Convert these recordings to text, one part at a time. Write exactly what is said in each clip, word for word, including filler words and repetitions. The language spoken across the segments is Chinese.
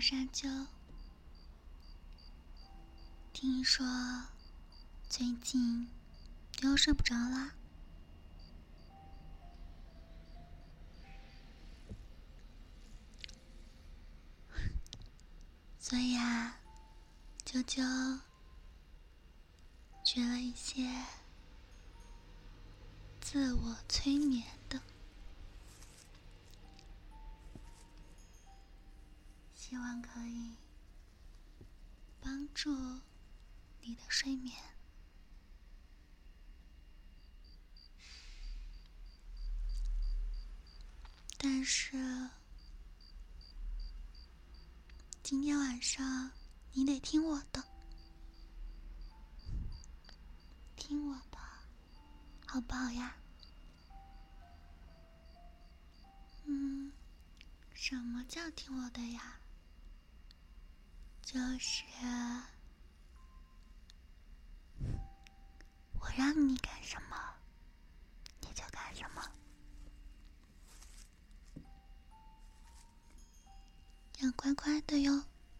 沙丘，听说最近又睡不着啦，所以啊，啾啾学了一些自我催眠的，希望可以帮助你的睡眠。但是今天晚上你得听我的，听我的，好不好呀？嗯，什么叫听我的呀？就是我让你干什么，你就干什么，要乖乖的哟。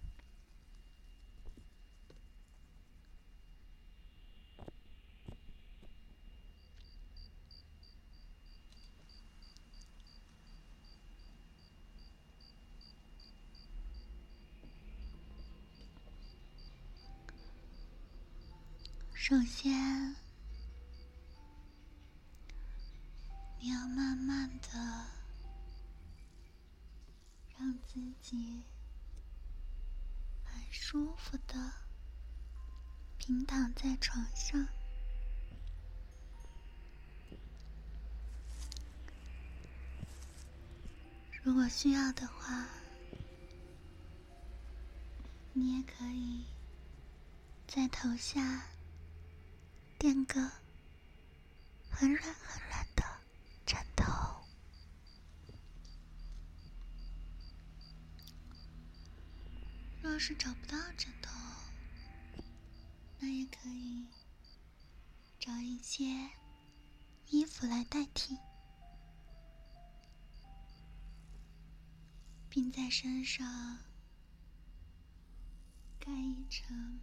首先，你要慢慢的让自己很舒服的平躺在床上，如果需要的话，你也可以在头下垫个很软很软的枕头。若是找不到枕头，那也可以找一些衣服来代替，并在身上盖一层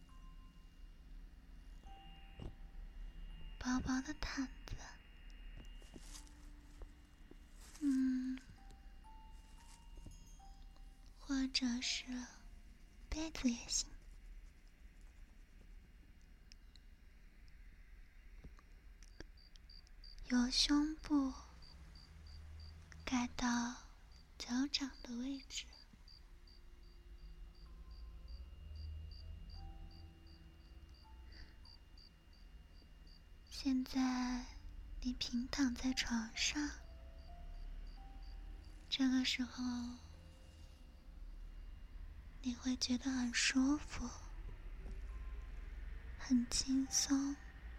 薄薄的毯子，嗯，或者是被子也行。由胸部盖到脚掌的位置。现在你平躺在床上，这个时候你会觉得很舒服，很轻松。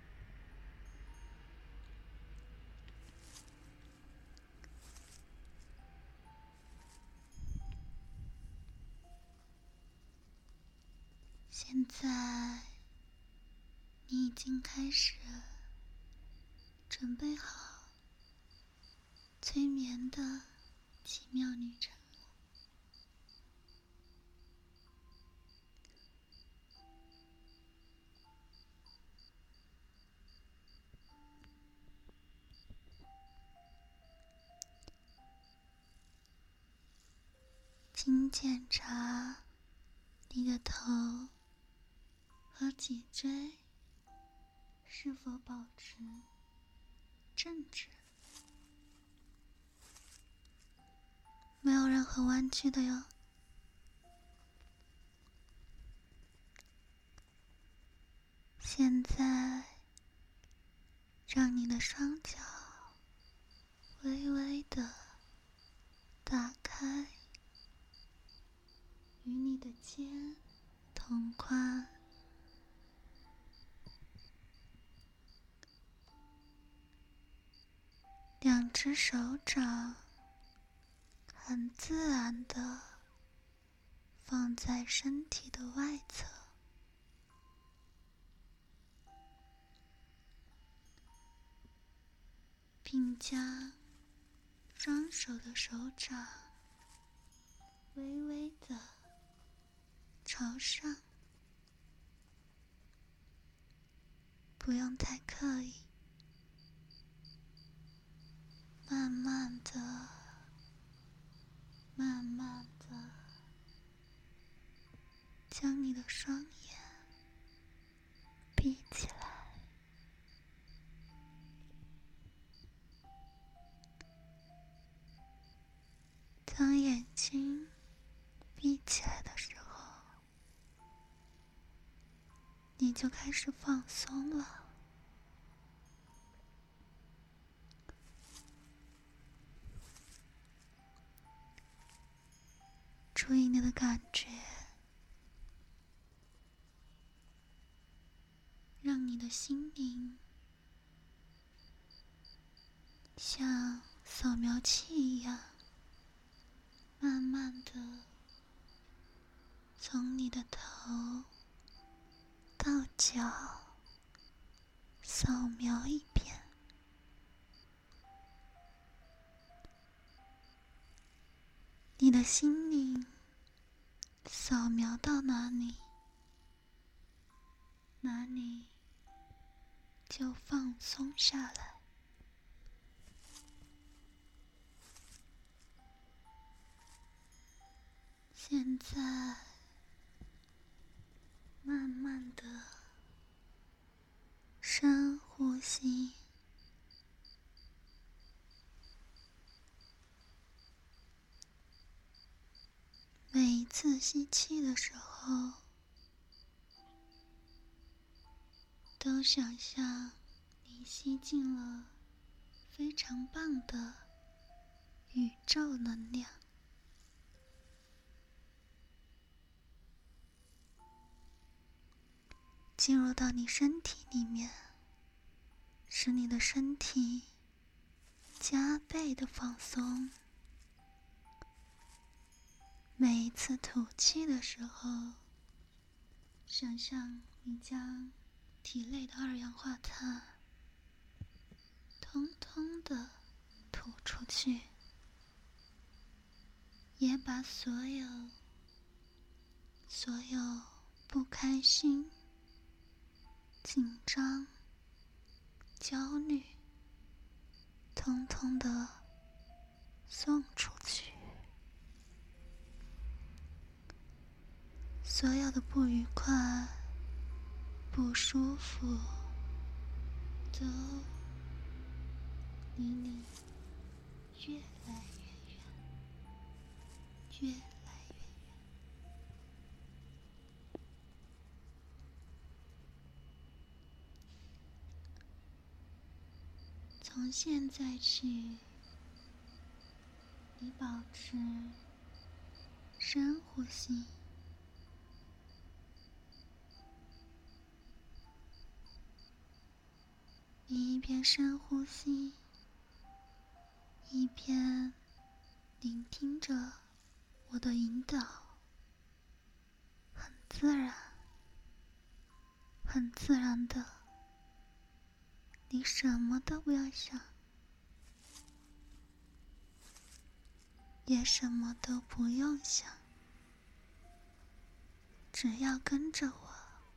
现在你已经开始准备好催眠的奇妙旅程了。请检查你的头和脊椎是否保持正直，没有任何弯曲的哟。现在让你的双脚微微的打开，与你的肩同宽，两只手掌很自然的放在身体的外侧，并将双手的手掌微微的朝上，不用太刻意，慢慢的，慢慢的，将你的双眼闭起来。当眼睛闭起来的时候，你就开始放松了。注意你的感觉，让你的心灵像扫描器一样，慢慢的从你的头到脚扫描一遍。你的心灵扫描到哪里，哪里就放松下来。现在慢慢的深呼吸，每一次吸气的时候，都想象你吸进了非常棒的宇宙能量，进入到你身体里面，使你的身体加倍的放松。每一次吐气的时候，想象你将体内的二氧化碳通通的吐出去，也把所有所有不开心、紧张、焦虑通通的送出去，所有的不愉快、不舒服都离你越来越远，越来越远。从现在起，你保持深呼吸，你一边深呼吸，一边聆听着我的引导，很自然，很自然的，你什么都不要想，也什么都不用想，只要跟着我，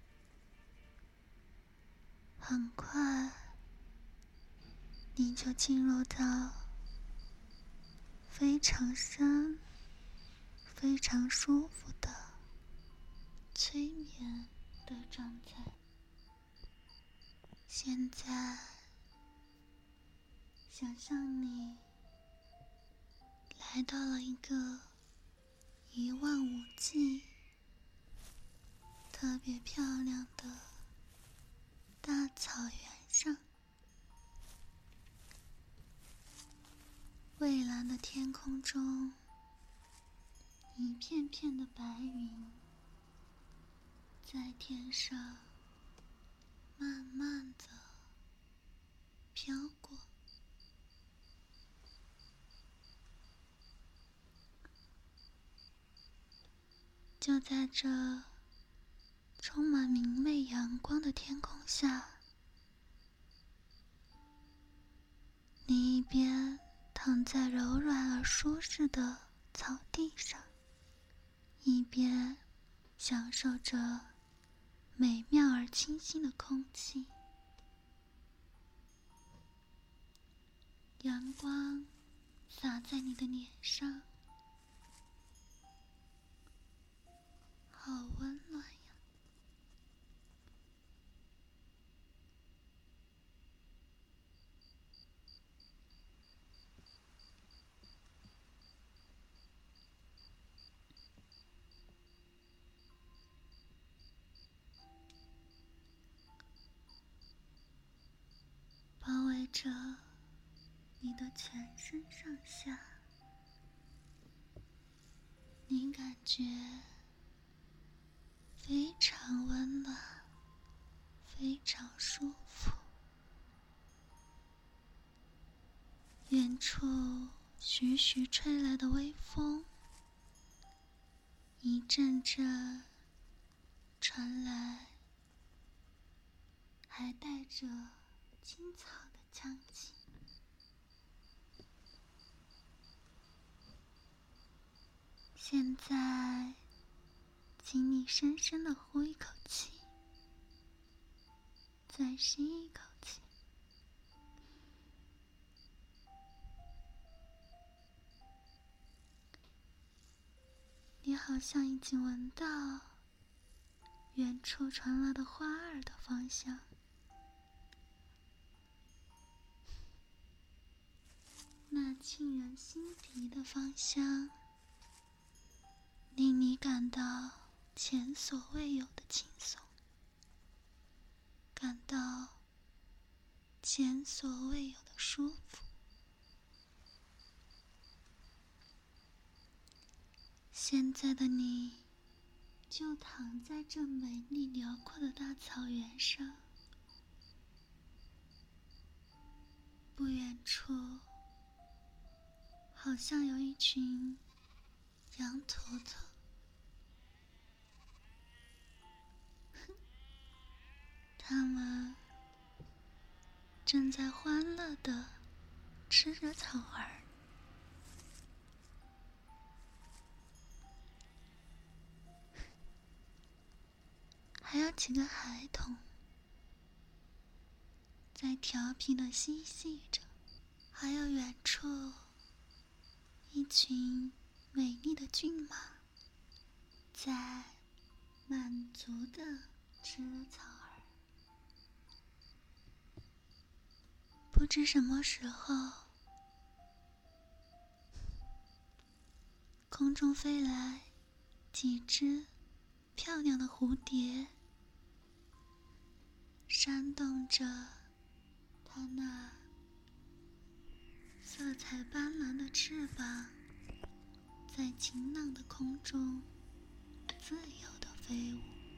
很快你就进入到非常深、非常舒服的催眠的状态。现在，想象你来到了一个一望无际、特别漂亮的大草原上，蔚蓝的天空中，一片片的白云在天上慢慢的飘过。就在这充满明媚阳光的天空下，你一边躺在柔软而舒适的草地上，一边享受着美妙而清新的空气。阳光洒在你的脸上，好温暖呀。包围着你的全身上下，你感觉非常温暖，非常舒服。远处徐徐吹来的微风，一阵阵传来，还带着青草的香气。现在，请你深深地呼一口气，再吸一口气。你好像已经闻到远处传来的花儿的芳香，那沁人心脾的芳香，令你感到前所未有的轻松，感到前所未有的舒服。现在的你就躺在这美丽辽阔的大草原上，不远处好像有一群羊驼驼，它们正在欢乐地吃着草儿。还有几个孩童在调皮地嬉戏着，还有远处一群美丽的骏马在满足地吃了草儿。不知什么时候，空中飞来几只漂亮的蝴蝶，扇动着它那色彩斑斓的翅膀，在晴朗的空中自由地飞舞。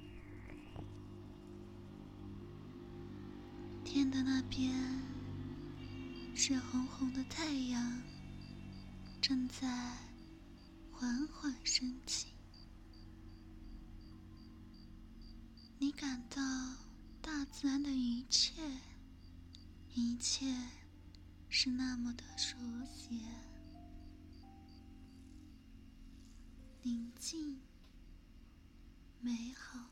天的那边是红红的太阳，正在缓缓升起。你感到大自然的一切，一切是那么的熟悉、宁静、美好。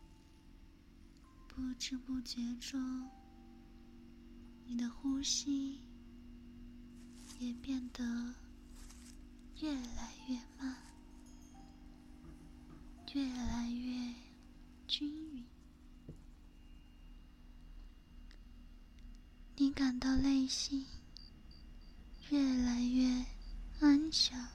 不知不觉中，你的呼吸也变得越来越慢，越来越均匀。你感到内心越来越安详，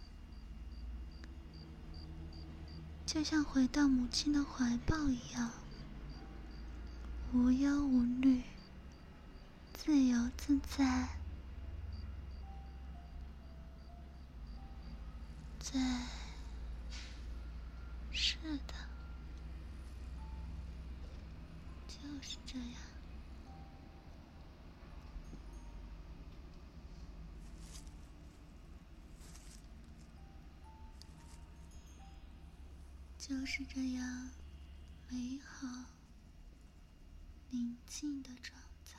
就像回到母亲的怀抱一样，无忧无虑，自由自在。对，是的，就是这样。就是这样美好宁静的状态。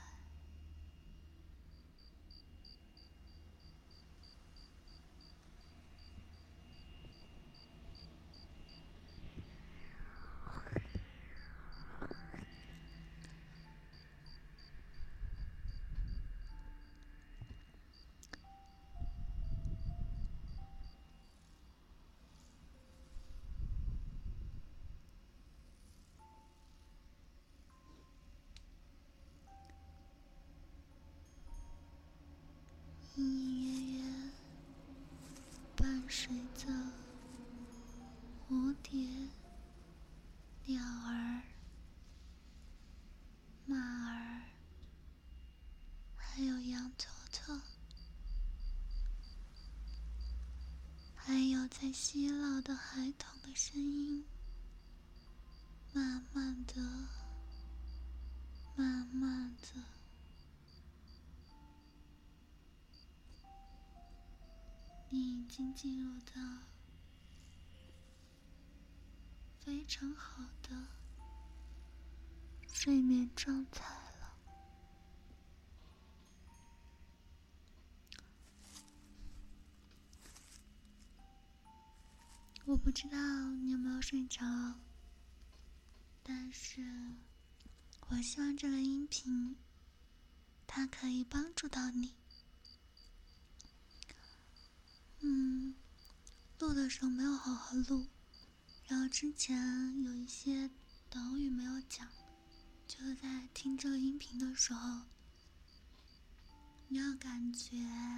随着蝴蝶、鸟儿、马儿，还有羊驼驼，还有在嬉闹的孩童的声音，慢慢的、慢慢的，你已经进入到非常好的睡眠状态了。我不知道你有没有睡着，但是我希望这个音频它可以帮助到你。嗯，录的时候没有好好录，然后之前有一些导语没有讲，就是在听这个音频的时候，你要感觉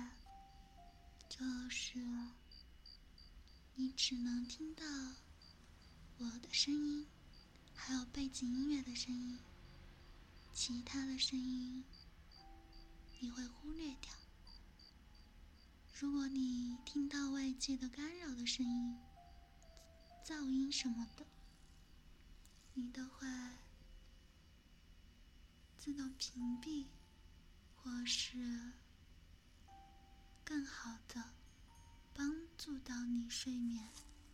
就是你只能听到我的声音，还有背景音乐的声音，其他的声音你会忽略掉。如果你听到外界的干扰的声音、噪音什么的，你都会自动屏蔽，或是更好的帮助到你睡眠。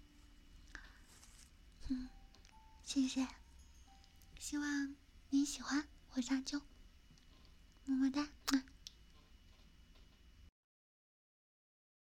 嗯，谢谢，希望你喜欢我下就，么么哒。嗯